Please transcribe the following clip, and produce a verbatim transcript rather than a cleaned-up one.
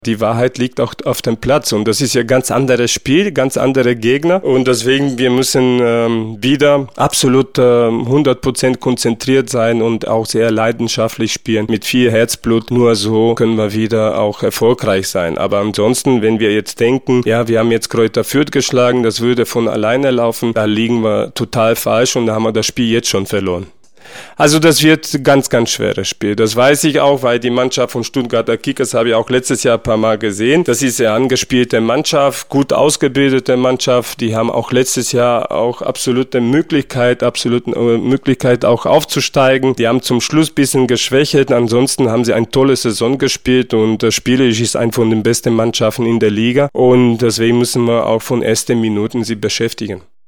Die Wahrheit liegt auch auf dem Platz und das ist ja ein ganz anderes Spiel, ganz andere Gegner und deswegen wir müssen ähm, wieder absolut ähm, hundert Prozent konzentriert sein und auch sehr leidenschaftlich spielen mit viel Herzblut. Nur so können wir wieder auch erfolgreich sein. Aber ansonsten, wenn wir jetzt denken, ja, wir haben jetzt Greuther Fürth geschlagen, das würde von alleine laufen, da liegen wir total falsch und da haben wir das Spiel jetzt schon verloren. Also das wird ein ganz, ganz schweres Spiel. Das weiß ich auch, weil die Mannschaft von Stuttgarter Kickers habe ich auch letztes Jahr ein paar Mal gesehen. Das ist eine angespielte Mannschaft, gut ausgebildete Mannschaft. Die haben auch letztes Jahr auch absolute Möglichkeit, absolute Möglichkeit auch aufzusteigen. Die haben zum Schluss ein bisschen geschwächelt. Ansonsten haben sie eine tolle Saison gespielt und das Spielerisch ist eine von den besten Mannschaften in der Liga. Und deswegen müssen wir auch von ersten Minuten sie beschäftigen.